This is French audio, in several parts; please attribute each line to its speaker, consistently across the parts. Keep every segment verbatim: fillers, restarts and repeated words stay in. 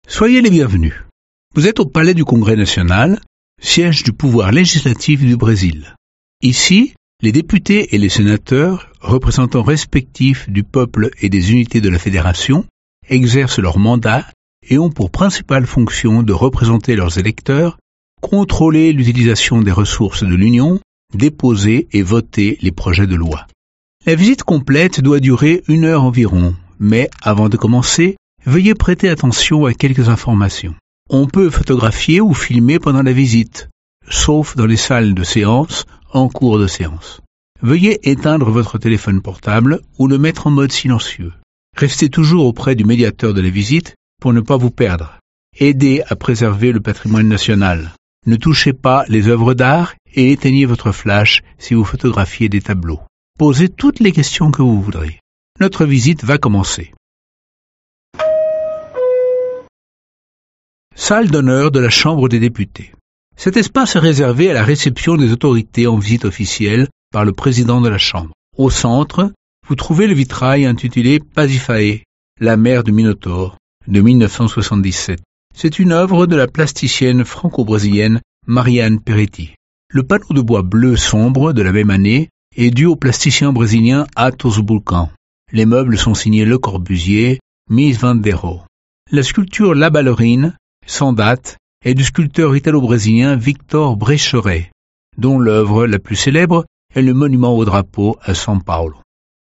Speaker 1: Soyez les bienvenus. Vous êtes au Palais du Congrès national, siège du pouvoir législatif du Brésil. Ici, les députés et les sénateurs, représentants respectifs du peuple et des unités de la Fédération, exercent leur mandat et ont pour principale fonction de représenter leurs électeurs, contrôler l'utilisation des ressources de l'Union, déposer et voter les projets de loi. La visite complète doit durer une heure environ, mais avant de commencer, veuillez prêter attention à quelques informations. On peut photographier ou filmer pendant la visite, sauf dans les salles de séance, en cours de séance. Veuillez éteindre votre téléphone portable ou le mettre en mode silencieux. Restez toujours auprès du médiateur de la visite pour ne pas vous perdre. Aidez à préserver le patrimoine national. Ne touchez pas les œuvres d'art et éteignez votre flash si vous photographiez des tableaux. Posez toutes les questions que vous voudrez. Notre visite va commencer. Salle d'honneur de la Chambre des députés. Cet espace est réservé à la réception des autorités en visite officielle par le président de la Chambre. Au centre, vous trouvez le vitrail intitulé Pasiphae, la mère du Minotaure, de mille neuf cent soixante-dix-sept. C'est une œuvre de la plasticienne franco-brésilienne Mariane Peretti. Le panneau de bois bleu sombre de la même année est dû au plasticien brésilien Athos Bulcan. Les meubles sont signés Le Corbusier, Mies van der Rohe. La sculpture La Ballerine, sans date, est du sculpteur italo-brésilien Victor Brecheret, dont l'œuvre la plus célèbre est le monument au drapeau à São Paulo.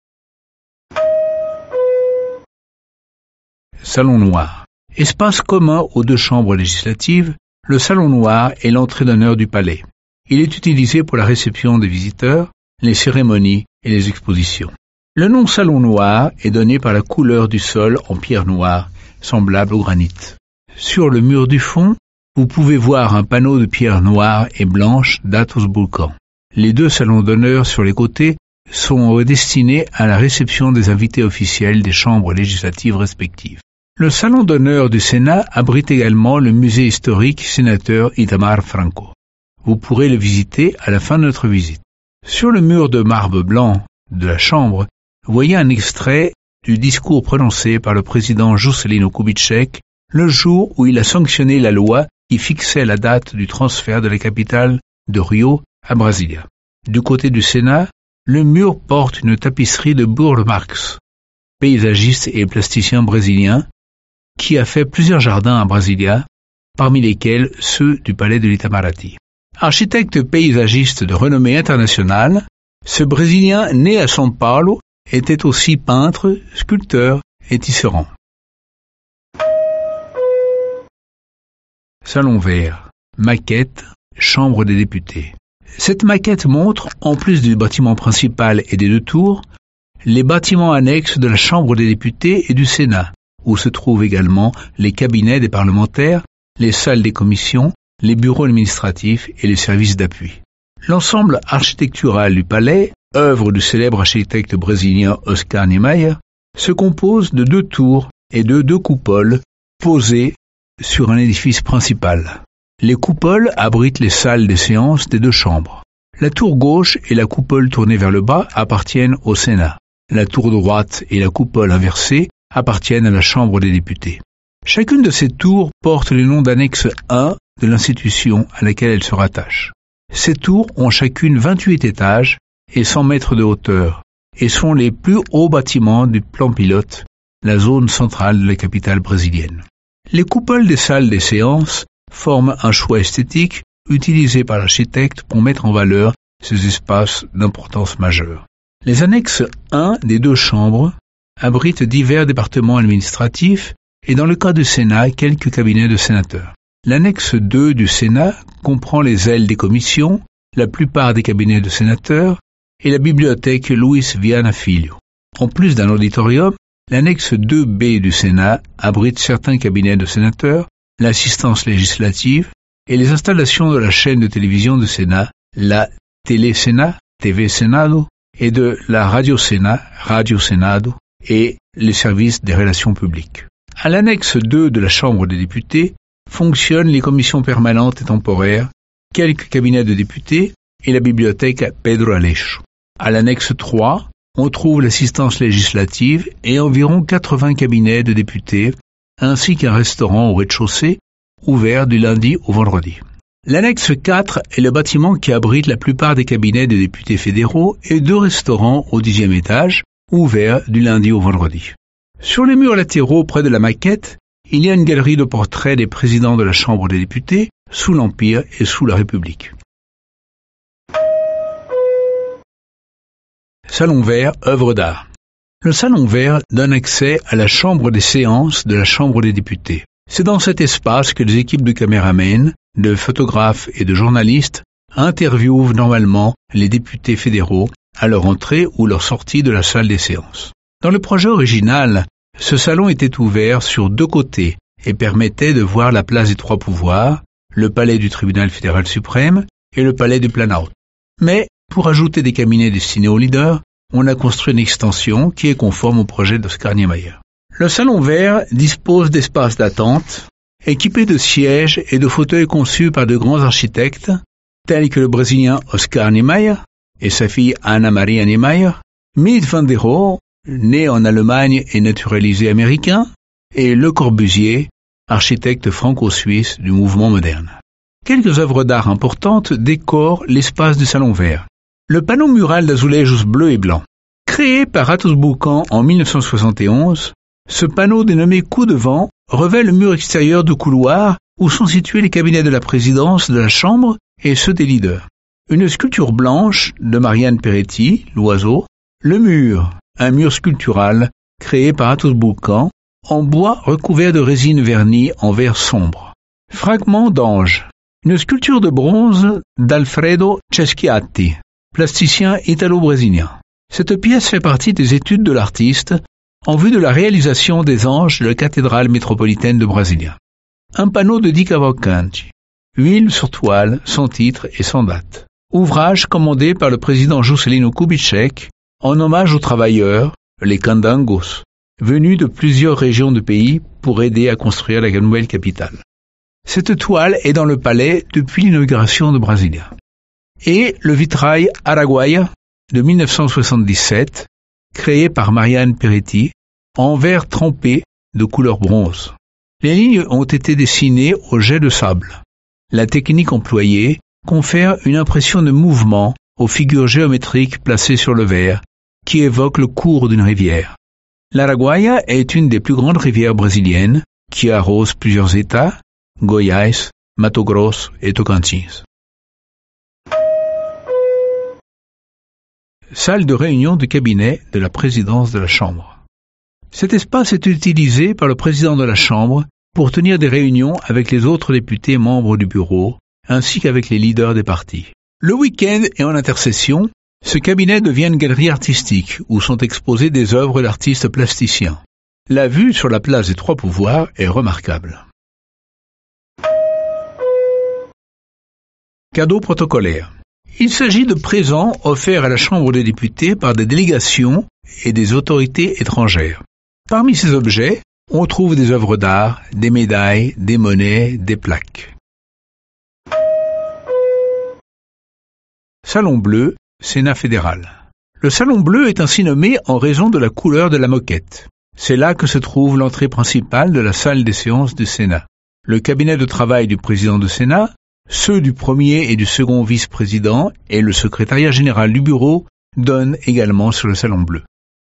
Speaker 1: Salon noir. Espace commun aux deux chambres législatives, le salon noir est l'entrée d'honneur du palais. Il est utilisé pour la réception des visiteurs, les cérémonies et les expositions. Le nom salon noir est donné par la couleur du sol en pierre noire, semblable au granit. Sur le mur du fond, vous pouvez voir un panneau de pierre noire et blanche d'Athos Bulcan. Les deux salons d'honneur sur les côtés sont destinés à la réception des invités officiels des chambres législatives respectives. Le salon d'honneur du Sénat abrite également le musée historique sénateur Itamar Franco. Vous pourrez le visiter à la fin de notre visite. Sur le mur de marbre blanc de la Chambre, voyez un extrait du discours prononcé par le président Juscelino Kubitschek le jour où il a sanctionné la loi qui fixait la date du transfert de la capitale de Rio à Brasilia. Du côté du Sénat, le mur porte une tapisserie de Burle Marx, paysagiste et plasticien brésilien, qui a fait plusieurs jardins à Brasilia, parmi lesquels ceux du palais de l'Itamaraty. Architecte paysagiste de renommée internationale, ce Brésilien né à São Paulo était aussi peintre, sculpteur et tisserand. Salon vert, maquette, Chambre des députés. Cette maquette montre, en plus du bâtiment principal et des deux tours, les bâtiments annexes de la Chambre des députés et du Sénat, où se trouvent également les cabinets des parlementaires, les salles des commissions, les bureaux administratifs et les services d'appui. L'ensemble architectural du palais, œuvre du célèbre architecte brésilien Oscar Niemeyer, se compose de deux tours et de deux coupoles posées sur un édifice principal. Les coupoles abritent les salles des séances des deux chambres. La tour gauche et la coupole tournée vers le bas appartiennent au Sénat. La tour droite et la coupole inversée appartiennent à la Chambre des députés. Chacune de ces tours porte le nom d'annexe un de l'institution à laquelle elle se rattache. Ces tours ont chacune vingt-huit étages et cent mètres de hauteur et sont les plus hauts bâtiments du plan pilote, la zone centrale de la capitale brésilienne. Les coupoles des salles des séances forment un choix esthétique utilisé par l'architecte pour mettre en valeur ces espaces d'importance majeure. Les annexes un des deux chambres abritent divers départements administratifs et dans le cas du Sénat, quelques cabinets de sénateurs. L'annexe deux du Sénat comprend les ailes des commissions, la plupart des cabinets de sénateurs et la bibliothèque Luis Viana Filho. En plus d'un auditorium, l'annexe deux B du Sénat abrite certains cabinets de sénateurs, l'assistance législative et les installations de la chaîne de télévision du Sénat, la Télé Sénat, T V Senado, et de la Radio Sénat, Radio Senado, et les services des relations publiques. À l'annexe deux de la Chambre des députés fonctionnent les commissions permanentes et temporaires, quelques cabinets de députés et la bibliothèque Pedro Aleixo. À l'annexe trois, on trouve l'assistance législative et environ quatre-vingts cabinets de députés ainsi qu'un restaurant au rez-de-chaussée, ouvert du lundi au vendredi. L'annexe quatre est le bâtiment qui abrite la plupart des cabinets des députés fédéraux et deux restaurants au dixième étage, ouverts du lundi au vendredi. Sur les murs latéraux près de la maquette, il y a une galerie de portraits des présidents de la Chambre des députés sous l'Empire et sous la République. Salon vert, œuvre d'art. Le salon vert donne accès à la chambre des séances de la Chambre des députés. C'est dans cet espace que les équipes de caméramens, de photographes et de journalistes interviewent normalement les députés fédéraux à leur entrée ou leur sortie de la salle des séances. Dans le projet original, ce salon était ouvert sur deux côtés et permettait de voir la place des trois pouvoirs, le palais du tribunal fédéral suprême et le palais du Planalto. Mais, pour ajouter des cabinets destinés aux leaders, on a construit une extension qui est conforme au projet d'Oscar Niemeyer. Le salon vert dispose d'espaces d'attente, équipés de sièges et de fauteuils conçus par de grands architectes, tels que le Brésilien Oscar Niemeyer et sa fille Anna Maria Niemeyer, Mies van der Rohe, né en Allemagne et naturalisé américain, et Le Corbusier, architecte franco-suisse du mouvement moderne. Quelques œuvres d'art importantes décorent l'espace du salon vert. Le panneau mural d'azulejos bleu et blanc. Créé par Athos Boucan en mille neuf cent soixante et onze, ce panneau dénommé Coup de vent revêt le mur extérieur de couloir où sont situés les cabinets de la présidence, de la Chambre et ceux des leaders. Une sculpture blanche de Marianne Peretti, l'oiseau. Le mur, un mur sculptural créé par Athos Boucan en bois recouvert de résine vernie en vert sombre. Fragment d'ange. Une sculpture de bronze d'Alfredo Ceschiatti, plasticien italo-brésilien. Cette pièce fait partie des études de l'artiste en vue de la réalisation des anges de la cathédrale métropolitaine de Brasilia. Un panneau de Di Cavalcanti. Huile sur toile, sans titre et sans date. Ouvrage commandé par le président Juscelino Kubitschek en hommage aux travailleurs, les candangos, venus de plusieurs régions du pays pour aider à construire la nouvelle capitale. Cette toile est dans le palais depuis l'inauguration de Brasilia. Et le vitrail Araguaia de mille neuf cent soixante-dix-sept, créé par Marianne Peretti, en verre trempé de couleur bronze. Les lignes ont été dessinées au jet de sable. La technique employée confère une impression de mouvement aux figures géométriques placées sur le verre, qui évoquent le cours d'une rivière. L'Araguaia est une des plus grandes rivières brésiliennes, qui arrose plusieurs États, Goiás, Mato Grosso et Tocantins. Salle de réunion du cabinet de la présidence de la Chambre. Cet espace est utilisé par le président de la Chambre pour tenir des réunions avec les autres députés membres du bureau, ainsi qu'avec les leaders des partis. Le week-end et en intercession, ce cabinet devient une galerie artistique où sont exposées des œuvres d'artistes plasticiens. La vue sur la place des trois pouvoirs est remarquable. Cadeaux protocolaires. Il s'agit de présents offerts à la Chambre des députés par des délégations et des autorités étrangères. Parmi ces objets, on trouve des œuvres d'art, des médailles, des monnaies, des plaques. Salon bleu, Sénat fédéral. Le salon bleu est ainsi nommé en raison de la couleur de la moquette. C'est là que se trouve l'entrée principale de la salle des séances du Sénat. Le cabinet de travail du président du Sénat, ceux du premier et du second vice-président et le secrétariat général du bureau donnent également sur le salon bleu.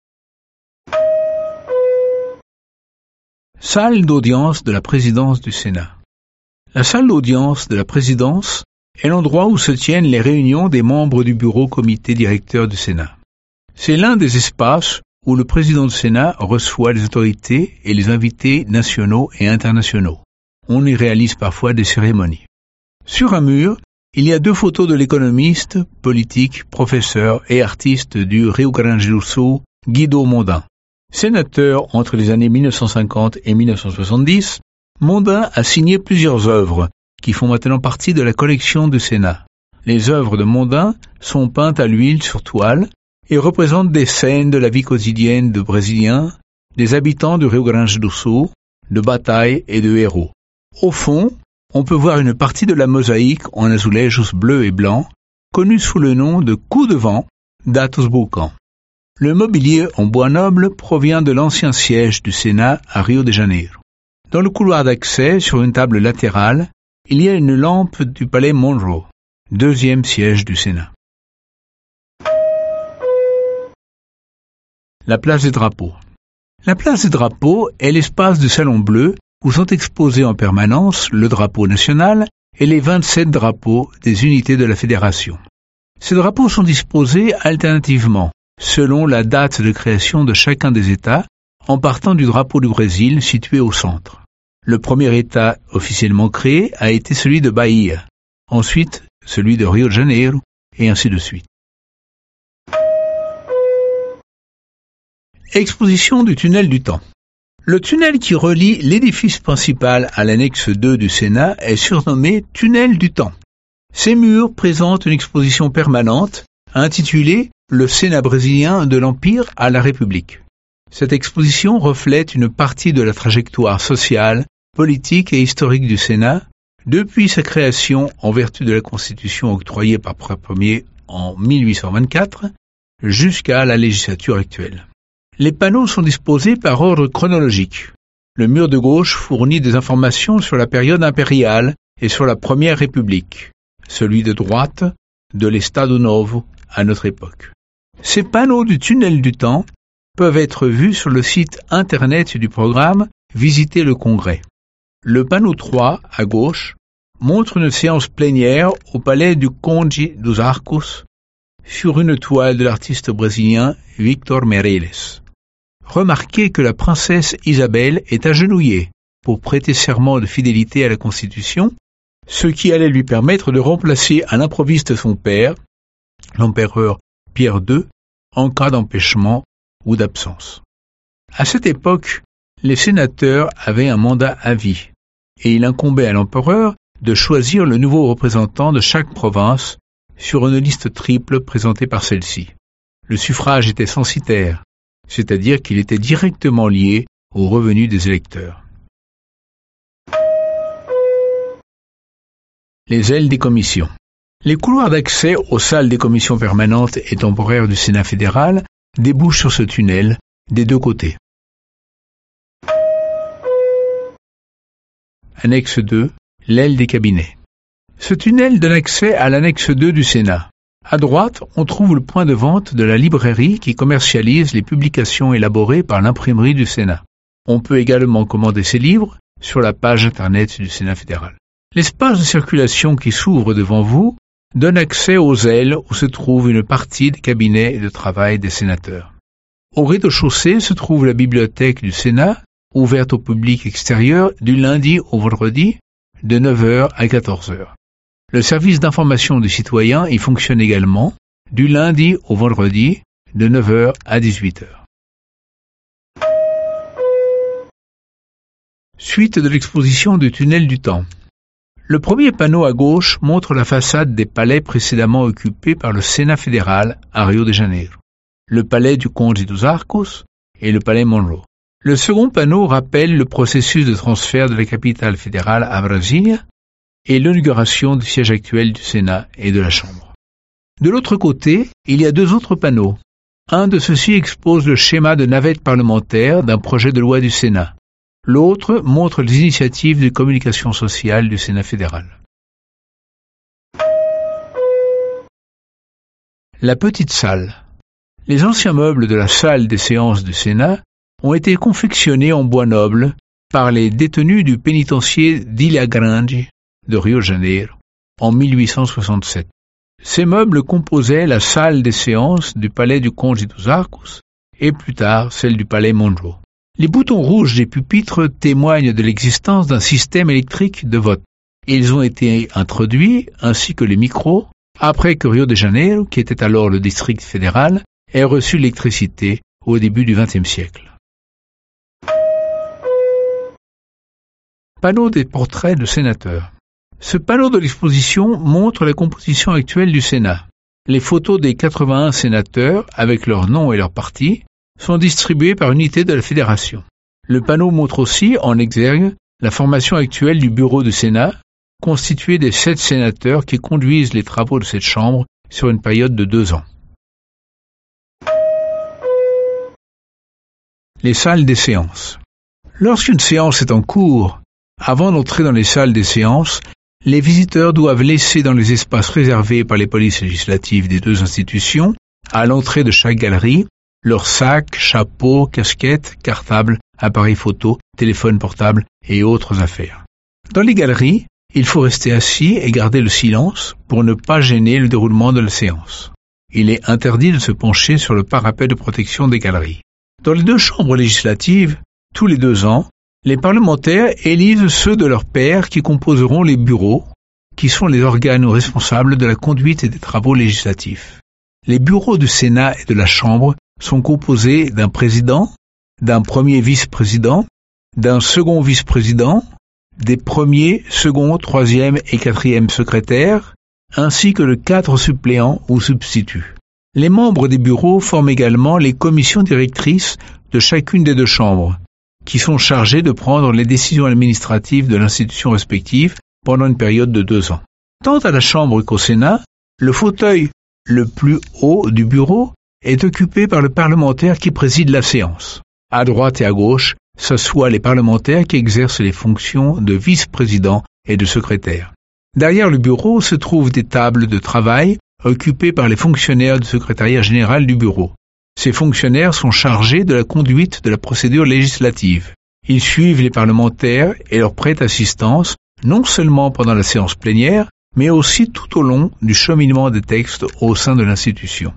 Speaker 1: Salle d'audience de la présidence du Sénat. La salle d'audience de la présidence est l'endroit où se tiennent les réunions des membres du bureau comité directeur du Sénat. C'est l'un des espaces où le président du Sénat reçoit les autorités et les invités nationaux et internationaux. On y réalise parfois des cérémonies. Sur un mur, il y a deux photos de l'économiste, politique, professeur et artiste du Rio Grande do Sul, Guido Mondin. Sénateur entre les années mille neuf cent cinquante et mille neuf cent soixante-dix, Mondin a signé plusieurs œuvres qui font maintenant partie de la collection du Sénat. Les œuvres de Mondin sont peintes à l'huile sur toile et représentent des scènes de la vie quotidienne de Brésiliens, des habitants du Rio Grande do Sul, de batailles et de héros. Au fond, on peut voir une partie de la mosaïque en azulejos bleu et blanc, connue sous le nom de Coup de vent d'Athos Boucan. Le mobilier en bois noble provient de l'ancien siège du Sénat à Rio de Janeiro. Dans le couloir d'accès, sur une table latérale, il y a une lampe du palais Monroe, deuxième siège du Sénat. La place des drapeaux. La place des drapeaux est l'espace du Salon Bleu où sont exposés en permanence le drapeau national et les vingt-sept drapeaux des unités de la Fédération. Ces drapeaux sont disposés alternativement, selon la date de création de chacun des États, en partant du drapeau du Brésil situé au centre. Le premier État officiellement créé a été celui de Bahia, ensuite celui de Rio de Janeiro, et ainsi de suite. Exposition du tunnel du temps. Le tunnel qui relie l'édifice principal à l'annexe deux du Sénat est surnommé tunnel du temps. Ces murs présentent une exposition permanente intitulée « Le Sénat brésilien de l'Empire à la République ». Cette exposition reflète une partie de la trajectoire sociale, politique et historique du Sénat depuis sa création en vertu de la Constitution octroyée par Pierre Ier en mille huit cent vingt-quatre jusqu'à la législature actuelle. Les panneaux sont disposés par ordre chronologique. Le mur de gauche fournit des informations sur la période impériale et sur la Première République, celui de droite de l'Estado Novo à notre époque. Ces panneaux du tunnel du temps peuvent être vus sur le site internet du programme Visiter le Congrès. Le panneau trois, à gauche, montre une séance plénière au palais du Conde dos Arcos sur une toile de l'artiste brésilien Victor Meireles. Remarquez que la princesse Isabelle est agenouillée pour prêter serment de fidélité à la Constitution, ce qui allait lui permettre de remplacer à l'improviste son père, l'empereur Pierre deux, en cas d'empêchement ou d'absence. À cette époque, les sénateurs avaient un mandat à vie, et il incombait à l'empereur de choisir le nouveau représentant de chaque province sur une liste triple présentée par celle-ci. Le suffrage était censitaire, c'est-à-dire qu'il était directement lié aux revenus des électeurs. Les ailes des commissions. Les couloirs d'accès aux salles des commissions permanentes et temporaires du Sénat fédéral débouchent sur ce tunnel des deux côtés. Annexe deux, l'aile des cabinets. Ce tunnel donne accès à l'annexe deux du Sénat. À droite, on trouve le point de vente de la librairie qui commercialise les publications élaborées par l'imprimerie du Sénat. On peut également commander ces livres sur la page internet du Sénat fédéral. L'espace de circulation qui s'ouvre devant vous donne accès aux ailes où se trouve une partie des cabinets de travail des sénateurs. Au rez-de-chaussée se trouve la bibliothèque du Sénat, ouverte au public extérieur du lundi au vendredi de neuf heures à quatorze heures. Le service d'information des citoyens y fonctionne également du lundi au vendredi de neuf heures à dix-huit heures. Suite de l'exposition du tunnel du temps. Le premier panneau à gauche montre la façade des palais précédemment occupés par le Sénat fédéral à Rio de Janeiro, le palais du Conde dos Arcos et le palais Monroe. Le second panneau rappelle le processus de transfert de la capitale fédérale à Brasilia et l'inauguration du siège actuel du Sénat et de la Chambre. De l'autre côté, il y a deux autres panneaux. Un de ceux-ci expose le schéma de navette parlementaire d'un projet de loi du Sénat. L'autre montre les initiatives de communication sociale du Sénat fédéral. La petite salle. Les anciens meubles de la salle des séances du Sénat ont été confectionnés en bois noble par les détenus du pénitencier d'Ilha Grande de Rio de Janeiro en mille huit cent soixante-sept. Ces meubles composaient la salle des séances du palais du Conde dos Arcos et plus tard celle du palais Monroe. Les boutons rouges des pupitres témoignent de l'existence d'un système électrique de vote. Ils ont été introduits, ainsi que les micros, après que Rio de Janeiro, qui était alors le district fédéral, ait reçu l'électricité au début du vingtième siècle. Panneau des portraits de sénateurs. Ce panneau de l'exposition montre la composition actuelle du Sénat. Les photos des quatre-vingt-un sénateurs, avec leur nom et leur parti, sont distribués par unité de la Fédération. Le panneau montre aussi, en exergue, la formation actuelle du bureau du Sénat, constitué des sept sénateurs qui conduisent les travaux de cette Chambre sur une période de deux ans. Les salles des séances. Lorsqu'une séance est en cours, avant d'entrer dans les salles des séances, les visiteurs doivent laisser dans les espaces réservés par les polices législatives des deux institutions, à l'entrée de chaque galerie, leurs sacs, chapeaux, casquettes, cartables, appareils photo, téléphones portables et autres affaires. Dans les galeries, il faut rester assis et garder le silence pour ne pas gêner le déroulement de la séance. Il est interdit de se pencher sur le parapet de protection des galeries. Dans les deux chambres législatives, tous les deux ans, les parlementaires élisent ceux de leurs pairs qui composeront les bureaux, qui sont les organes responsables de la conduite des travaux législatifs. Les bureaux du Sénat et de la Chambre sont composés d'un président, d'un premier vice-président, d'un second vice-président, des premiers, second, troisième et quatrième secrétaires, ainsi que de quatre suppléants ou substituts. Les membres des bureaux forment également les commissions directrices de chacune des deux chambres, qui sont chargées de prendre les décisions administratives de l'institution respective pendant une période de deux ans. Tant à la Chambre qu'au Sénat, le fauteuil le plus haut du bureau est occupé par le parlementaire qui préside la séance. À droite et à gauche s'assoient les parlementaires qui exercent les fonctions de vice-président et de secrétaire. Derrière le bureau se trouvent des tables de travail occupées par les fonctionnaires du secrétariat général du bureau. Ces fonctionnaires sont chargés de la conduite de la procédure législative. Ils suivent les parlementaires et leur prêtent assistance, non seulement pendant la séance plénière, mais aussi tout au long du cheminement des textes au sein de l'institution.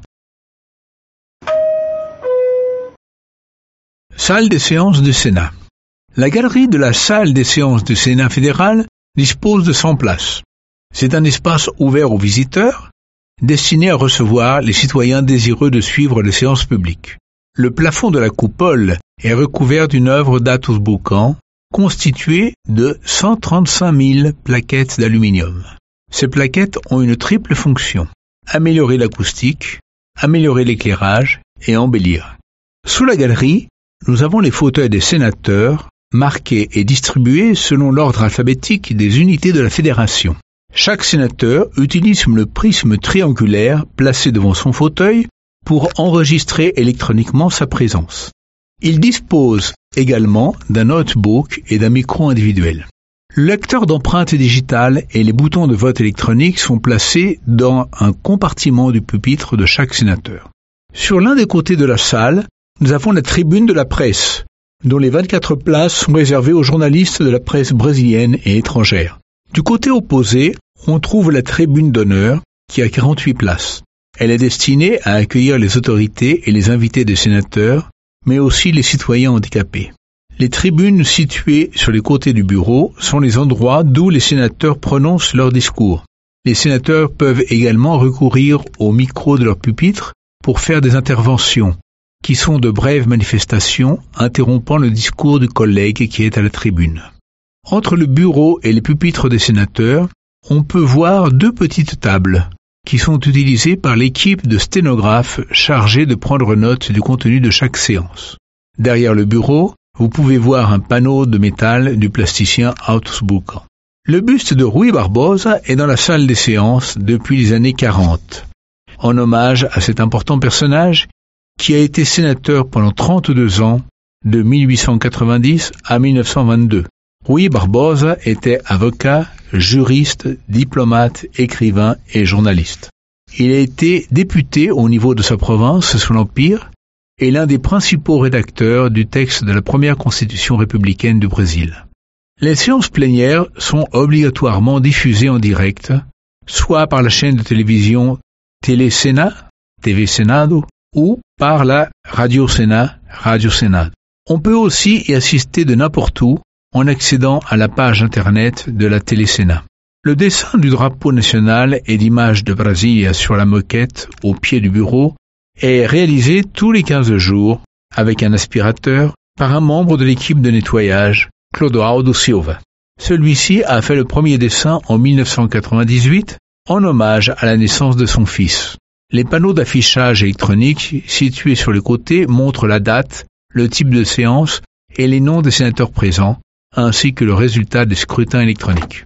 Speaker 1: Salle des séances du Sénat. La galerie de la salle des séances du Sénat fédéral dispose de cent places. C'est un espace ouvert aux visiteurs, destiné à recevoir les citoyens désireux de suivre les séances publiques. Le plafond de la coupole est recouvert d'une œuvre d'Athos Boucan, constituée de cent trente-cinq mille plaquettes d'aluminium. Ces plaquettes ont une triple fonction: améliorer l'acoustique, améliorer l'éclairage et embellir. Sous la galerie, nous avons les fauteuils des sénateurs, marqués et distribués selon l'ordre alphabétique des unités de la fédération. Chaque sénateur utilise le prisme triangulaire placé devant son fauteuil pour enregistrer électroniquement sa présence. Il dispose également d'un notebook et d'un micro individuel. Le lecteur d'empreintes digitales et les boutons de vote électronique sont placés dans un compartiment du pupitre de chaque sénateur. Sur l'un des côtés de la salle, nous avons la tribune de la presse, dont les vingt-quatre places sont réservées aux journalistes de la presse brésilienne et étrangère. Du côté opposé, on trouve la tribune d'honneur, qui a quarante-huit places. Elle est destinée à accueillir les autorités et les invités des sénateurs, mais aussi les citoyens handicapés. Les tribunes situées sur les côtés du bureau sont les endroits d'où les sénateurs prononcent leurs discours. Les sénateurs peuvent également recourir au micro de leur pupitre pour faire des interventions, qui sont de brèves manifestations interrompant le discours du collègue qui est à la tribune. Entre le bureau et les pupitres des sénateurs, on peut voir deux petites tables qui sont utilisées par l'équipe de sténographes chargée de prendre note du contenu de chaque séance. Derrière le bureau, vous pouvez voir un panneau de métal du plasticien Athos Boucan. Le buste de Rui Barbosa est dans la salle des séances depuis les années quarante. En hommage à cet important personnage qui a été sénateur pendant trente-deux ans, de mille huit cent quatre-vingt-dix à mille neuf cent vingt-deux. Rui Barbosa était avocat, juriste, diplomate, écrivain et journaliste. Il a été député au niveau de sa province sous l'Empire et l'un des principaux rédacteurs du texte de la première constitution républicaine du Brésil. Les séances plénières sont obligatoirement diffusées en direct, soit par la chaîne de télévision Télé Sénat, T V Senado, ou par la Radio Sénat, Radio Sénat. On peut aussi y assister de n'importe où en accédant à la page internet de la Télé Sénat. Le dessin du drapeau national et d'images de Brasilia sur la moquette au pied du bureau est réalisé tous les quinze jours avec un aspirateur par un membre de l'équipe de nettoyage, Clodoaldo Silva. Celui-ci a fait le premier dessin en mille neuf cent quatre-vingt-dix-huit en hommage à la naissance de son fils. Les panneaux d'affichage électronique situés sur les côtés montrent la date, le type de séance et les noms des sénateurs présents, ainsi que le résultat des scrutins électroniques.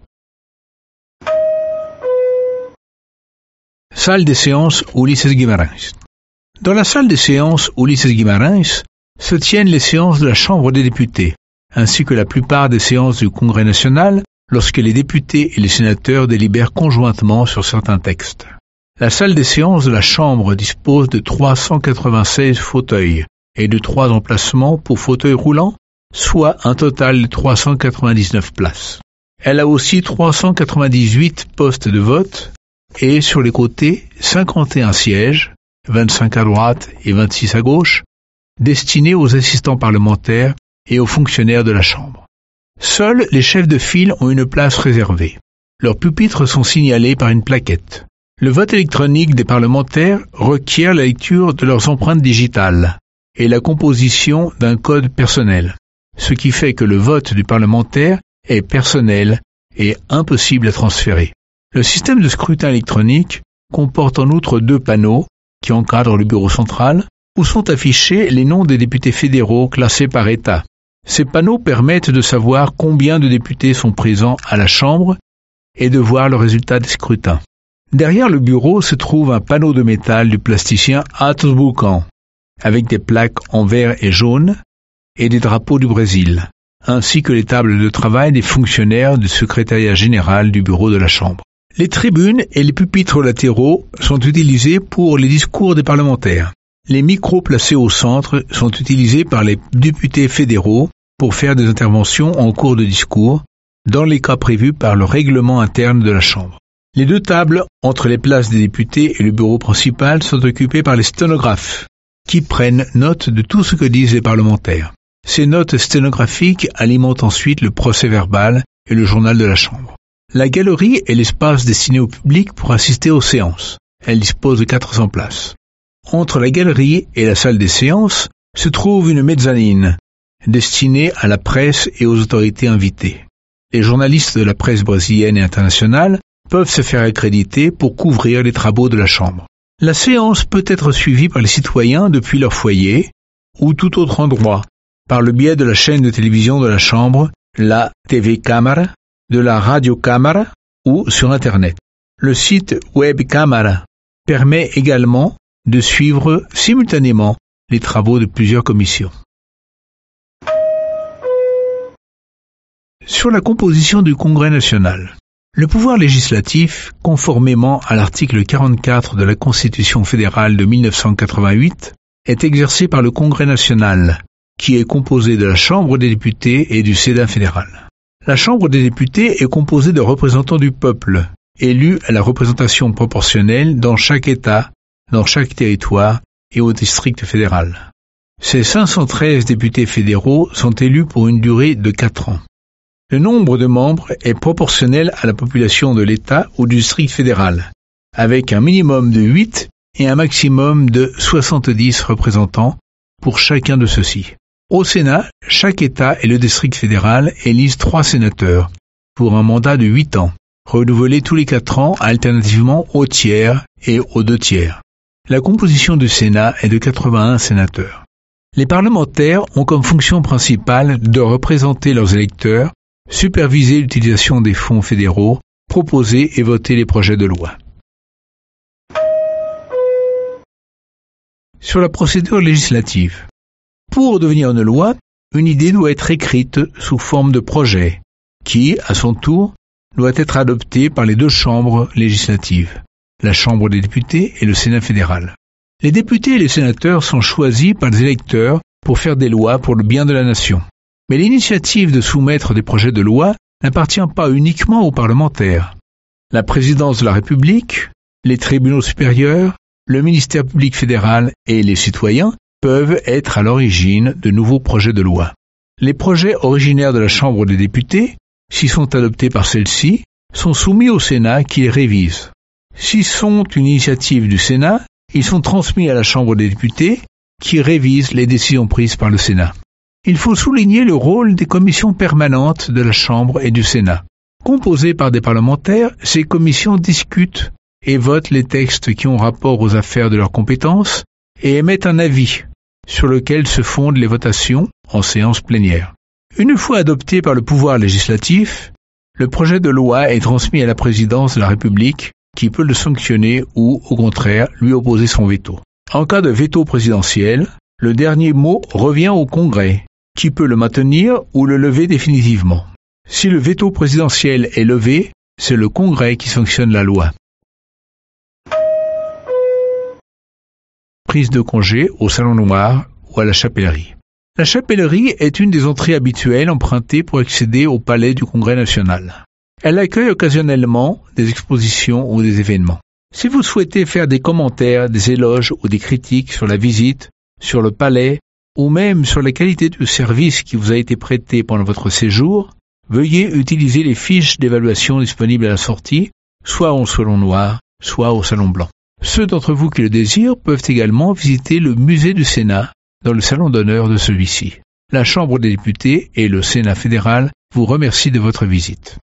Speaker 1: Salle des séances Ulisses Guimarães. Dans la salle des séances Ulisses Guimarães se tiennent les séances de la Chambre des députés. ainsi que la plupart des séances du Congrès national lorsque les députés et les sénateurs délibèrent conjointement sur certains textes. La salle des séances de la Chambre dispose de trois cent quatre-vingt-seize fauteuils et de trois emplacements pour fauteuils roulants, soit un total de trois cent quatre-vingt-dix-neuf places. Elle a aussi trois cent quatre-vingt-dix-huit postes de vote et sur les côtés cinquante et un sièges, vingt-cinq à droite et vingt-six à gauche, destinés aux assistants parlementaires et aux fonctionnaires de la Chambre. Seuls les chefs de file ont une place réservée. Leurs pupitres sont signalés par une plaquette. Le vote électronique des parlementaires requiert la lecture de leurs empreintes digitales et la composition d'un code personnel, ce qui fait que le vote du parlementaire est personnel et impossible à transférer. Le système de scrutin électronique comporte en outre deux panneaux qui encadrent le bureau central où sont affichés les noms des députés fédéraux classés par État. Ces panneaux permettent de savoir combien de députés sont présents à la Chambre et de voir le résultat des scrutins. Derrière le bureau se trouve un panneau de métal du plasticien Atos Bulcan, avec des plaques en vert et jaune et des drapeaux du Brésil, ainsi que les tables de travail des fonctionnaires du secrétariat général du bureau de la Chambre. Les tribunes et les pupitres latéraux sont utilisés pour les discours des parlementaires. Les micros placés au centre sont utilisés par les députés fédéraux pour faire des interventions en cours de discours, dans les cas prévus par le règlement interne de la Chambre. Les deux tables entre les places des députés et le bureau principal sont occupées par les sténographes, qui prennent note de tout ce que disent les parlementaires. Ces notes sténographiques alimentent ensuite le procès-verbal et le journal de la Chambre. La galerie est l'espace destiné au public pour assister aux séances. Elle dispose de quatre cents places. Entre la galerie et la salle des séances se trouve une mezzanine, destinée à la presse et aux autorités invitées. Les journalistes de la presse brésilienne et internationale peuvent se faire accréditer pour couvrir les travaux de la Chambre. La séance peut être suivie par les citoyens depuis leur foyer ou tout autre endroit, par le biais de la chaîne de télévision de la Chambre, la T V Câmara, de la Radio Câmara ou sur Internet. Le site Web Câmara permet également de suivre simultanément les travaux de plusieurs commissions. Sur la composition du Congrès national. Le pouvoir législatif, conformément à l'article quarante-quatre de la Constitution fédérale de mille neuf cent quatre-vingt-huit, est exercé par le Congrès national, qui est composé de la Chambre des députés et du Sénat fédéral. La Chambre des députés est composée de représentants du peuple, élus à la représentation proportionnelle dans chaque État, dans chaque territoire et au district fédéral. Ces cinq cent treize députés fédéraux sont élus pour une durée de quatre ans. Le nombre de membres est proportionnel à la population de l'État ou du district fédéral, avec un minimum de huit et un maximum de soixante-dix représentants pour chacun de ceux-ci. Au Sénat, chaque État et le district fédéral élisent trois sénateurs pour un mandat de huit ans, renouvelé tous les quatre ans alternativement au tiers et aux deux tiers. La composition du Sénat est de quatre-vingt-un sénateurs. Les parlementaires ont comme fonction principale de représenter leurs électeurs, superviser l'utilisation des fonds fédéraux, proposer et voter les projets de loi. Sur la procédure législative. Pour devenir une loi, une idée doit être écrite sous forme de projet, qui, à son tour, doit être adopté par les deux chambres législatives, la Chambre des députés et le Sénat fédéral. Les députés et les sénateurs sont choisis par les électeurs pour faire des lois pour le bien de la nation. Mais l'initiative de soumettre des projets de loi n'appartient pas uniquement aux parlementaires. La présidence de la République, les tribunaux supérieurs, le ministère public fédéral et les citoyens peuvent être à l'origine de nouveaux projets de loi. Les projets originaires de la Chambre des députés, s'ils sont adoptés par celle-ci, sont soumis au Sénat qui les révise. S'ils sont une initiative du Sénat, ils sont transmis à la Chambre des députés qui révise les décisions prises par le Sénat. Il faut souligner le rôle des commissions permanentes de la Chambre et du Sénat. Composées par des parlementaires, ces commissions discutent et votent les textes qui ont rapport aux affaires de leurs compétences et émettent un avis sur lequel se fondent les votations en séance plénière. Une fois adopté par le pouvoir législatif, le projet de loi est transmis à la présidence de la République qui peut le sanctionner ou, au contraire, lui opposer son veto. En cas de veto présidentiel, le dernier mot revient au Congrès, qui peut le maintenir ou le lever définitivement. Si le veto présidentiel est levé, c'est le Congrès qui sanctionne la loi. Prise de congé au Salon Noir ou à la Chapellerie. La Chapellerie est une des entrées habituelles empruntées pour accéder au palais du Congrès national. Elle accueille occasionnellement des expositions ou des événements. Si vous souhaitez faire des commentaires, des éloges ou des critiques sur la visite, sur le palais, ou même sur la qualité du service qui vous a été prêté pendant votre séjour, veuillez utiliser les fiches d'évaluation disponibles à la sortie, soit au Salon Noir, soit au Salon Blanc. Ceux d'entre vous qui le désirent peuvent également visiter le musée du Sénat dans le salon d'honneur de celui-ci. La Chambre des députés et le Sénat fédéral vous remercient de votre visite.